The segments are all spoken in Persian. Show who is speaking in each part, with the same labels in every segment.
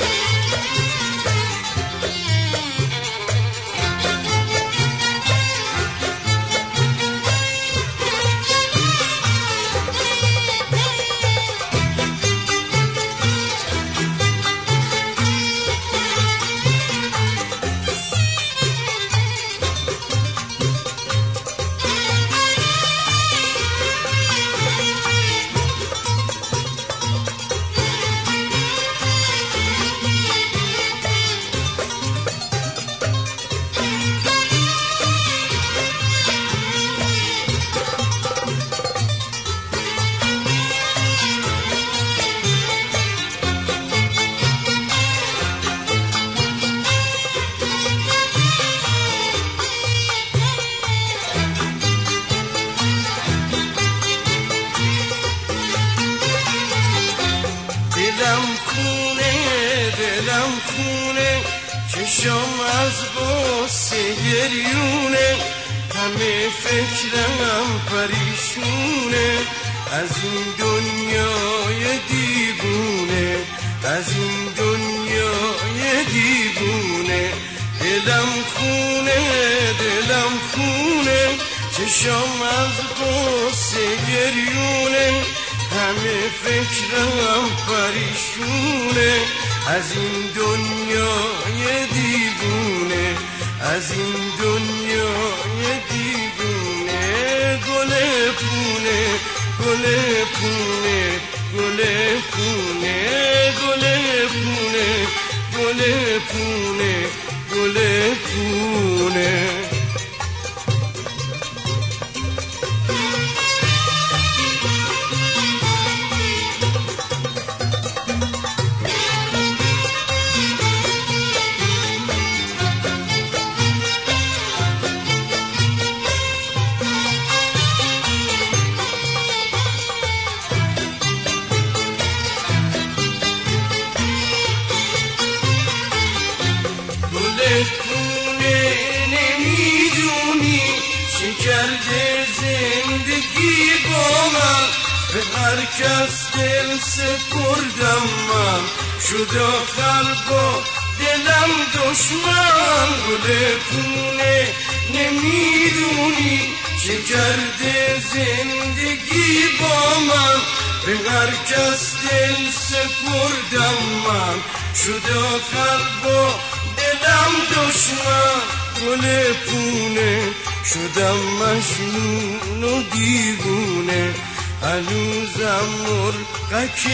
Speaker 1: دلم خونه چشم از غصه گریونه همه فکرم پریشونه از این دنیای دیوونه از این دنیای دیوونه دلم خونه چشم از غصه گریونه همه فکرم پریشونه از این دنیای دیوونه از این دنیای دیوونه گل پونه گل پونه گل پونه گل پونه گل پونه گل پونه پونه نمیدونی چه کرده زندگی با من به هر کس دل سپردم من شد آخر با دلم دشمن گل پونه نمیدونی چه کرده زندگی با من به هر کس دل سپردم من شد آخر با دلم دشمن گل پونه شدم مجنون و دیوونه هنوزم مرغک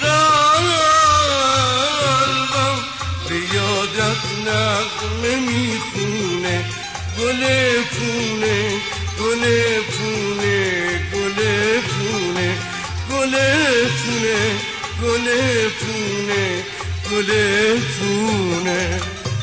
Speaker 1: قلبم به یادت نغمه میخونه گل پونه گل پونه گل پونه گل پونه گل پونه گل پونه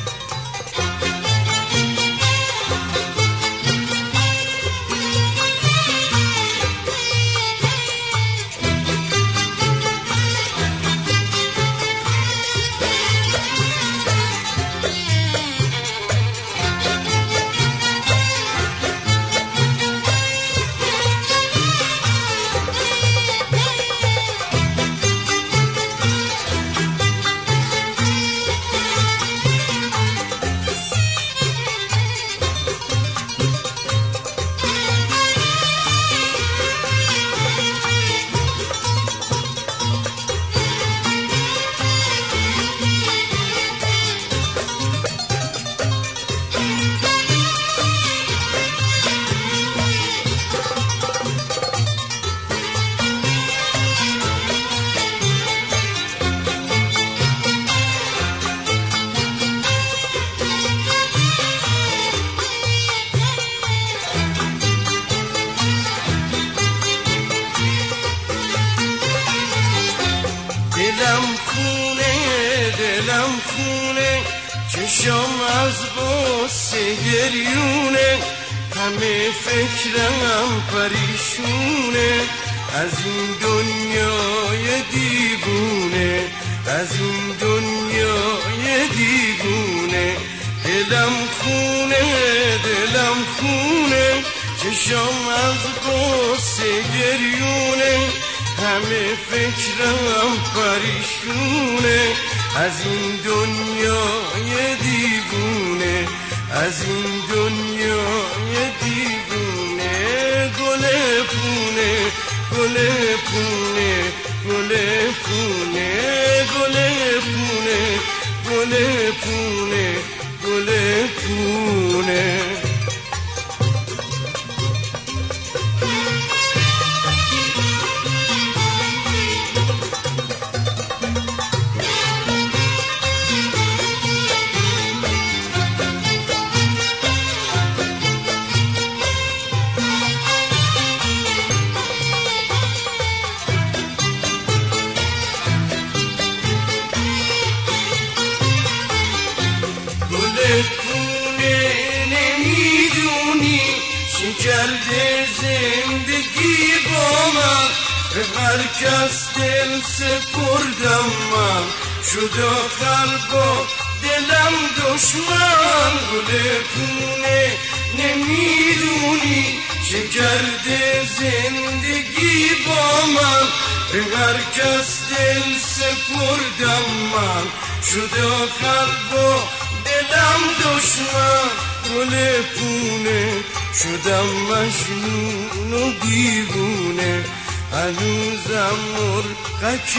Speaker 1: دلم خونه چشم از غصه گریونه همه فکرم پریشونه از این دنیای دیوونه از این دنیای دیوونه دلم خونه چشم از غصه گریونه همه فکرم پریشونه از این دنیای دیوونه، از این دنیای دیوونه. گل پونه گل پونه گل پونه گل پونه گل پونه گل پونه. پونه نمیدونی چه کرده زندگی با من، به هر کس دل سپردم من، شد آخر با دلم دشمن. گل پونه نمیدونی چه کرده زندگی با من، به هر کس دل سپردم من، شد آخر با دلم دشمن. گل پونه شدم مجنون و دیوونه، هنوزم مرغک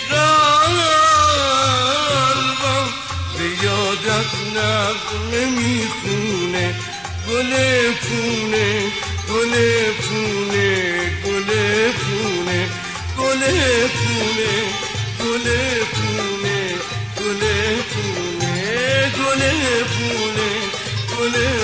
Speaker 1: قلبم به یادت نغمه میخونه. گل پونه گل پونه گل پونه گل پونه گل پونه گل پونه گل پونه گل